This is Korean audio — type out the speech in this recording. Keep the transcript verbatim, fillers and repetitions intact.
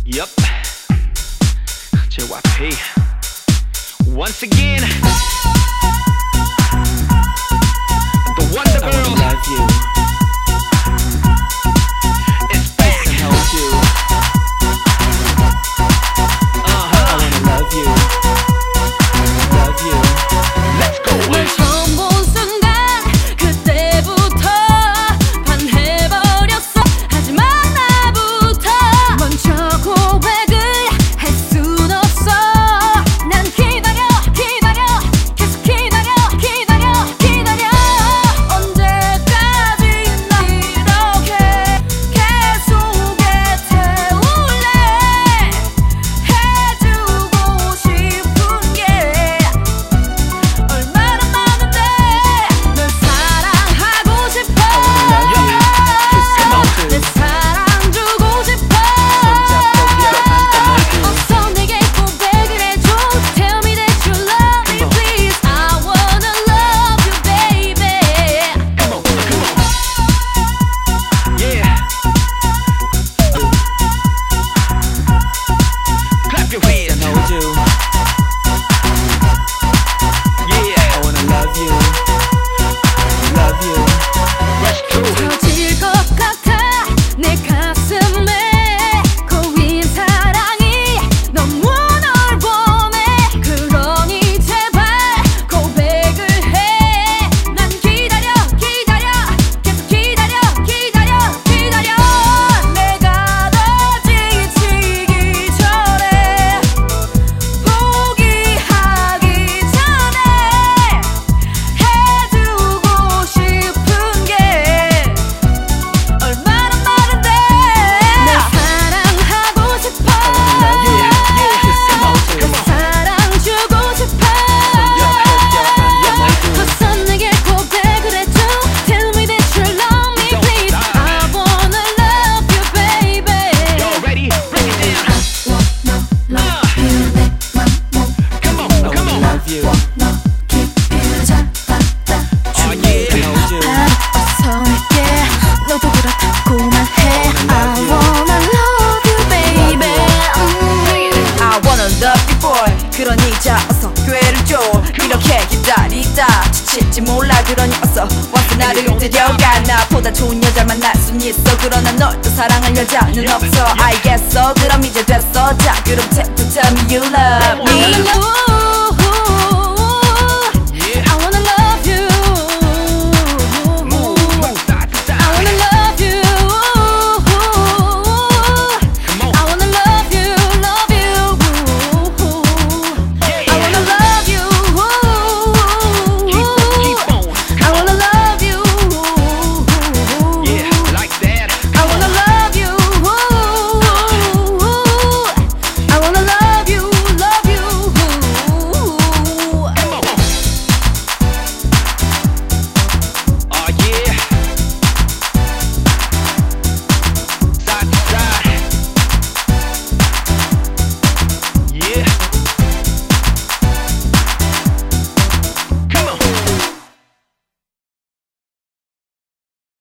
Yup. J Y P. Once again. The Wonder Girl. I wanna love you. It's back. I hold you. Uh huh. I wanna love you. Love you. Let's go. 처음 본 순간 그때부터 반해버렸어. 하지만 나부터 먼저 고백을 할 순 없어. 난 기다려 기다려 계속 기다려 기다려 기다려. 언제까지 나 이렇게 계속에 태울래. 해주고 싶은 게 얼마나 많은데 널 사랑하고 싶어. 내 사랑 주고 싶어. 어서 내게 고백을 해줘. Tell me that you love me please. I wanna love you baby. Come on, come on. Yeah. Clap your hands. I hold you. Yeah. I wanna love you. Love you. Rush through. 터질 것 같아 내 가슴에 고인 사랑이 너무 널 원해. 그러니 제발 고백을 해. 난 기다려 기다려 계속 기다려 기다려 기다려. 내가 더 지치기 전에 포기하기 전에 해주고 싶은 게 얼마나 많은데 널 사랑하고 싶어. 내 사랑 주고 싶어. 어서 내게 고백을 해줘. Tell me that you love me please. I wanna love you baby. Y'all ready? Break it down. Come on, come on. Love you. Oh yeah. I hold you. 어서 내게 너도 그렇다고 말해. I wanna love you baby. I wanna love you boy. 그러니 자 어서 기회를 줘. 이렇게 기다리다 지칠지 몰라. 그러니 어서 와서 나를 데려가. 나보다 좋은 여자를 만날 순 있어. 그러나 널 또 사랑할 여자는 없어. 알겠어 그럼 이제 됐어. 자 그럼 tell me you love me. I wanna love